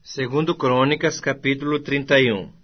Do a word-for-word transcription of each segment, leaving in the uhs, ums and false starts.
Segundo Crônicas, capítulo trinta e um.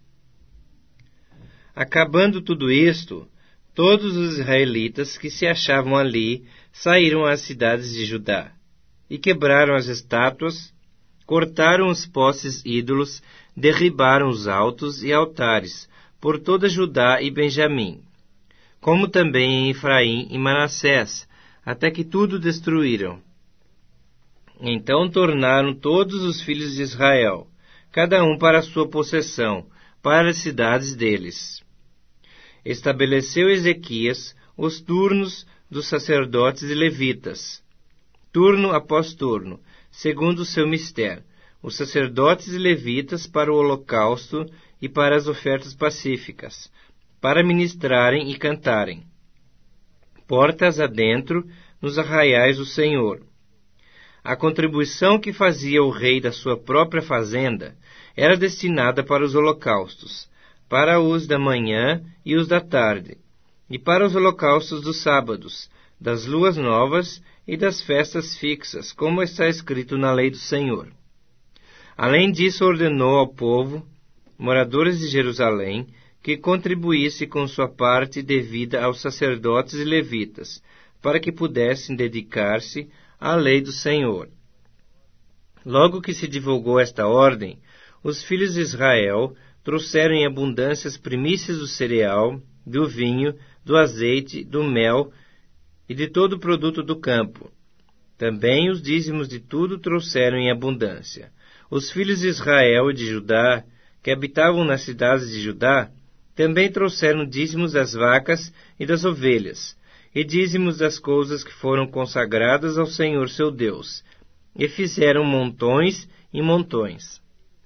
Acabando tudo isto, todos os israelitas que se achavam ali saíram às cidades de Judá, e quebraram as estátuas, cortaram os postes ídolos, derribaram os altos e altares, por toda Judá e Benjamim, como também em Efraim e Manassés, até que tudo destruíram. Então tornaram todos os filhos de Israel, cada um para a sua possessão, para as cidades deles. Estabeleceu Ezequias os turnos dos sacerdotes e levitas, turno após turno, segundo o seu mistério, os sacerdotes e levitas para o holocausto e para as ofertas pacíficas, para ministrarem e cantarem, portas adentro nos arraiais do Senhor. A contribuição que fazia o rei da sua própria fazenda era destinada para os holocaustos, para os da manhã e os da tarde, e para os holocaustos dos sábados, das luas novas e das festas fixas, como está escrito na lei do Senhor. Além disso, ordenou ao povo, moradores de Jerusalém, que contribuísse com sua parte devida aos sacerdotes e levitas, para que pudessem dedicar-se à lei do Senhor. Logo que se divulgou esta ordem, os filhos de Israel trouxeram em abundância as primícias do cereal, do vinho, do azeite, do mel e de todo o produto do campo. Também os dízimos de tudo trouxeram em abundância. Os filhos de Israel e de Judá, que habitavam nas cidades de Judá, também trouxeram dízimos das vacas e das ovelhas, e dízimos das coisas que foram consagradas ao Senhor seu Deus, e fizeram montões e montões.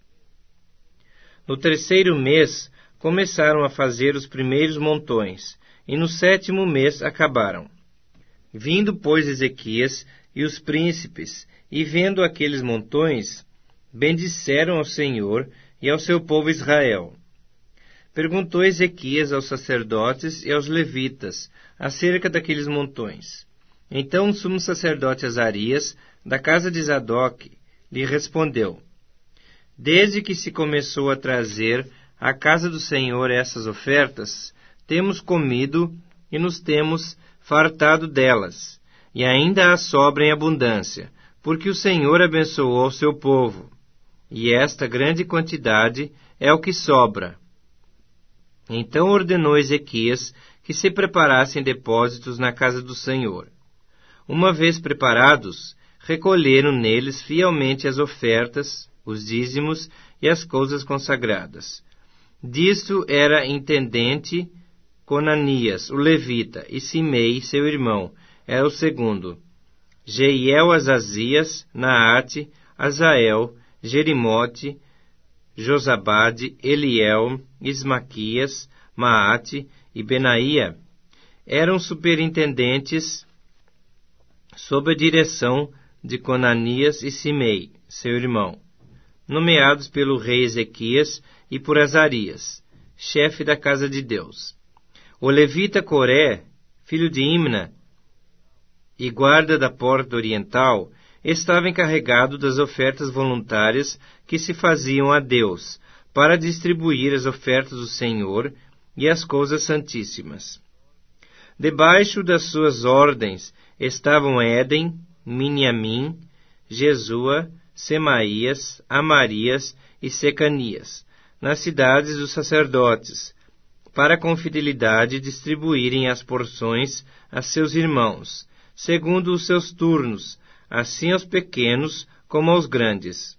No terceiro mês começaram a fazer os primeiros montões, e no sétimo mês acabaram. Vindo, pois, Ezequias e os príncipes, e vendo aqueles montões, bendisseram ao Senhor e ao seu povo Israel. Perguntou Ezequias aos sacerdotes e aos levitas acerca daqueles montões. Então o sumo sacerdote Azarias, da casa de Zadok, lhe respondeu: Desde que se começou a trazer à casa do Senhor essas ofertas, temos comido e nos temos fartado delas, e ainda há sobra em abundância, porque o Senhor abençoou o seu povo, e esta grande quantidade é o que sobra. Então ordenou Ezequias que se preparassem depósitos na casa do Senhor. Uma vez preparados, recolheram neles fielmente as ofertas, os dízimos e as coisas consagradas. Disto era intendente Conanias, o levita, e Simei, seu irmão, era o segundo. Jeiel, Azazias, Naate, Azael, Jerimote, Josabade, Eliel, Ismaquias, Maate e Benaía eram superintendentes sob a direção de Conanias e Simei, seu irmão, nomeados pelo rei Ezequias e por Azarias, chefe da casa de Deus. O levita Coré, filho de Imna, e guarda da porta oriental, estava encarregado das ofertas voluntárias que se faziam a Deus, para distribuir as ofertas do Senhor e as coisas santíssimas. Debaixo das suas ordens estavam Éden, Miniamim, Jesua, Semaías, Amarias e Secanias, nas cidades dos sacerdotes, para com fidelidade distribuírem as porções a seus irmãos, segundo os seus turnos, assim aos pequenos como aos grandes,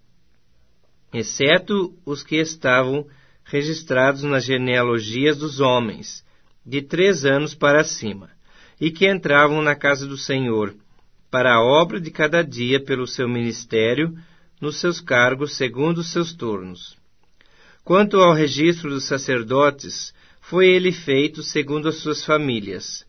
exceto os que estavam registrados nas genealogias dos homens, de três anos para cima, e que entravam na casa do Senhor, para a obra de cada dia pelo seu ministério, nos seus cargos segundo os seus turnos. Quanto ao registro dos sacerdotes, foi ele feito segundo as suas famílias.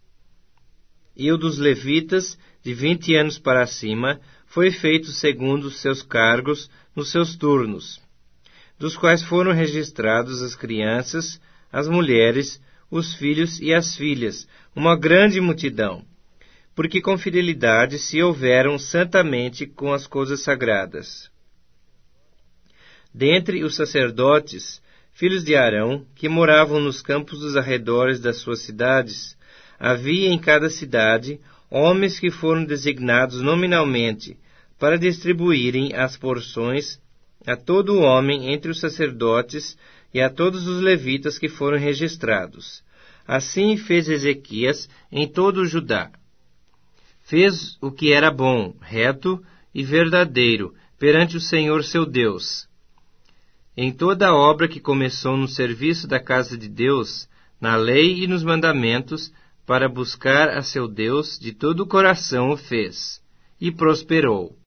E o dos levitas, de vinte anos para cima, foi feito segundo os seus cargos nos seus turnos, dos quais foram registrados as crianças, as mulheres, os filhos e as filhas, uma grande multidão, porque com fidelidade se houveram santamente com as coisas sagradas. Dentre os sacerdotes, filhos de Arão, que moravam nos campos dos arredores das suas cidades, havia em cada cidade homens que foram designados nominalmente para distribuírem as porções a todo o homem entre os sacerdotes e a todos os levitas que foram registrados. Assim fez Ezequias em todo o Judá. Fez o que era bom, reto e verdadeiro perante o Senhor seu Deus. Em toda a obra que começou no serviço da casa de Deus, na lei e nos mandamentos, para buscar a seu Deus de todo o coração o fez, e prosperou.